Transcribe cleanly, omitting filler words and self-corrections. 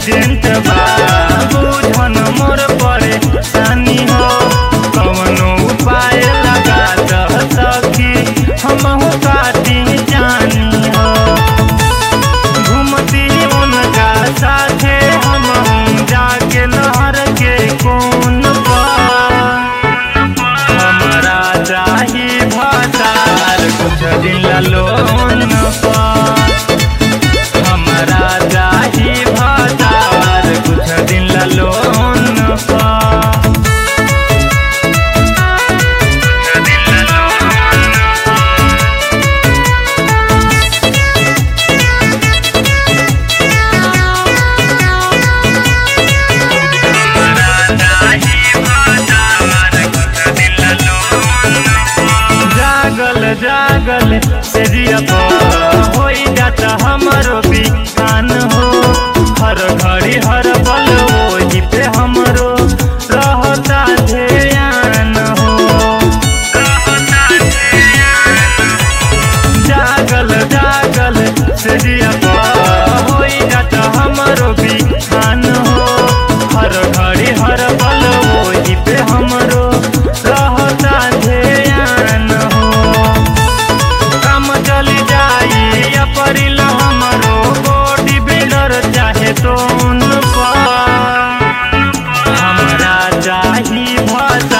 urgent बा बुझन मोर परेशानी हो कवनो उपाय लगा दह सखी हमहु काटी जानी हो घूमती उनका साथे हम जाके नहर के कोन पर हमरा चाही भतार कुछ दिन ला लोन पर हमरा चाही भतार कुछ दिन ला लोन पर जागल से जिया होई जाता हमरो बिहान हो हर घड़ी हर पल वही पे हमरो रहता ध्यान हो जागल से जिया होई जाता हमरो बिहान हो हर घड़ी हर पल वही पे हमरो रहता ध्यान हो काम चल जाई या परिल हमरो बॉडी बिल्डर चाहे तो उन पर हमरा चाही भत